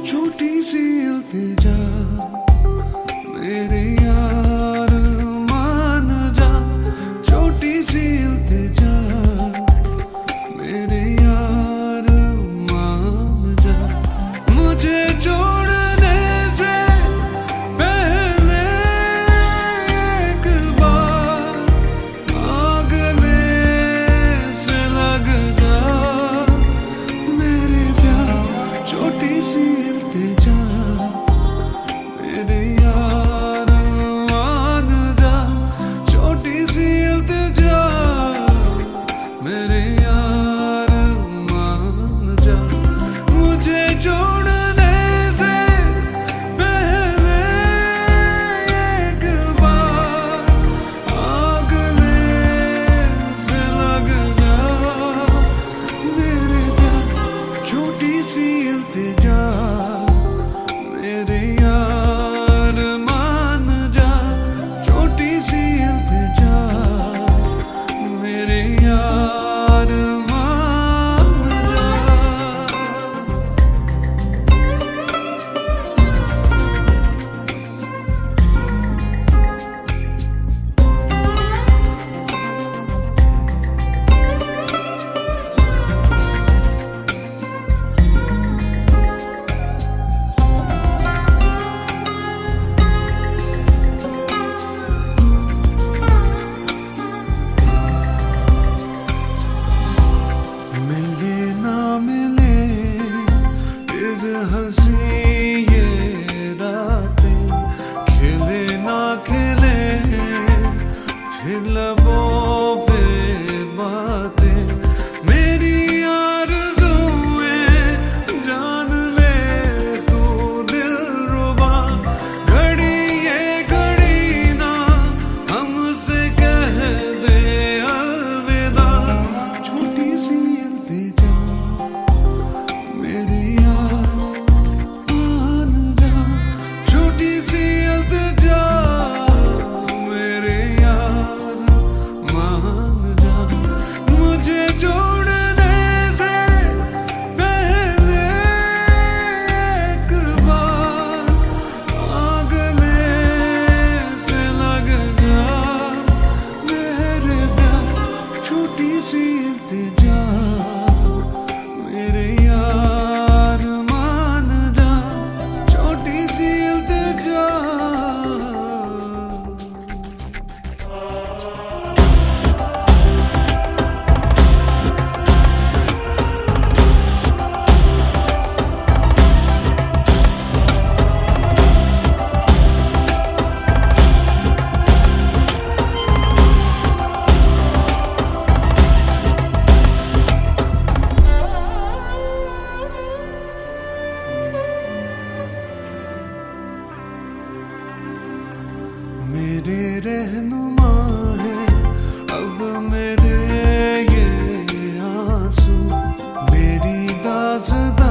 छोटी सी इल्तिजा मेरे यार मान जा, छोटी सी इल्तिजा मेरे यार मान जा। मुझे छोड़ने से पहले एक बार गले से लग जा मेरे प्यार, छोटी सी इल्तिजा मेरे यार मान जा, छोटी सी इल्तिजा मेरे यार मान जा। मुझे छोड़ने से पहले एक बार गले से लग जा मेरे प्यार, छोटी सी इल्तिजा मेरे यार मान जा, छोटी सी इल्तिजा मेरे यार मान जा। मिले ना मिले फिर हंसी ये रातें, खिले ना खिले फिर लबों पे बातें। मेरी आरज़ुएं जान ले तू दिलरुबा, घड़ी ये घड़ी ना हमसे कह दे अलविदा। छोटी सी इल्तिजा मेरे यार मान जा, छोटी सी इल्तिजा मेरे यार मान जा। मुझे छोड़ने से पहले एक बार गले से लग जा मेरे प्यार, छोटी सी इल्तिजा मेरे यार मान जा, छोटी सी इल्तिजा। मेरे रहनुमा है अब मेरे ये आंसू, मेरी दास्तां